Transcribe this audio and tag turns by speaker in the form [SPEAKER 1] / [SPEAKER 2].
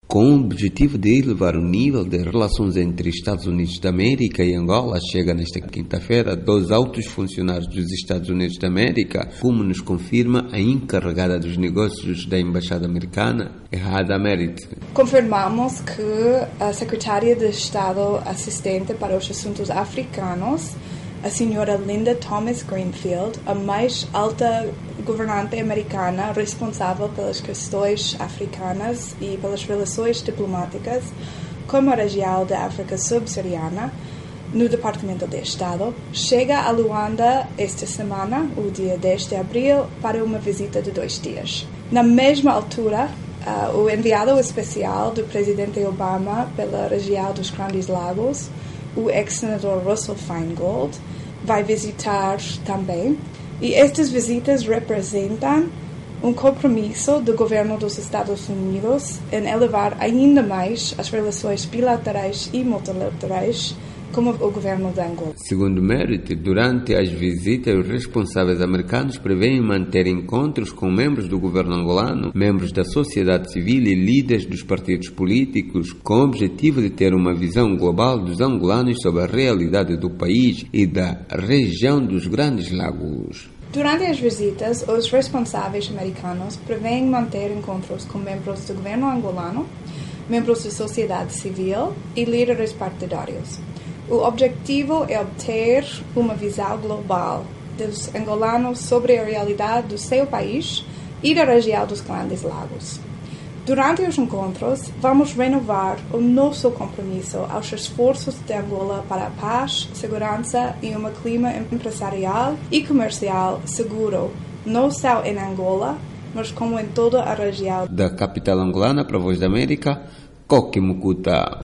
[SPEAKER 1] Com o objetivo de elevar o nível de relações entre Estados Unidos da América e Angola, chega nesta quinta-feira 2 altos funcionários dos Estados Unidos da América, como nos confirma a encarregada dos negócios da Embaixada Americana, Heather Merritt.
[SPEAKER 2] Confirmamos que a secretária de Estado assistente para os assuntos africanos, a senhora Linda Thomas Greenfield, a mais alta governante americana responsável pelas questões africanas e pelas relações diplomáticas com a região da África Subsaariana, no Departamento de Estado, chega a Luanda esta semana, o dia 10 de abril, para uma visita de 2 dias. Na mesma altura, o enviado especial do presidente Obama pela região dos Grandes Lagos, o ex-senador Russell Feingold, vai visitar também. E estas visitas representam um compromisso do governo dos Estados Unidos em elevar ainda mais as relações bilaterais e multilaterais com o governo de Angola.
[SPEAKER 1] Segundo Merritt, durante as visitas, os responsáveis americanos prevêem manter encontros com membros do governo angolano, membros da sociedade civil e líderes dos partidos políticos, com o objetivo de ter uma visão global dos angolanos sobre a realidade do país e da região dos Grandes Lagos.
[SPEAKER 2] Durante as visitas, os responsáveis americanos prevêem manter encontros com membros do governo angolano, membros da sociedade civil e líderes partidários. O objetivo é obter uma visão global dos angolanos sobre a realidade do seu país e da região dos Grandes Lagos. Durante os encontros, vamos renovar o nosso compromisso aos esforços de Angola para a paz, segurança e um clima empresarial e comercial seguro, não só em Angola, mas como em toda a região.
[SPEAKER 1] Da capital angolana para a Voz da América, Coque Mucuta.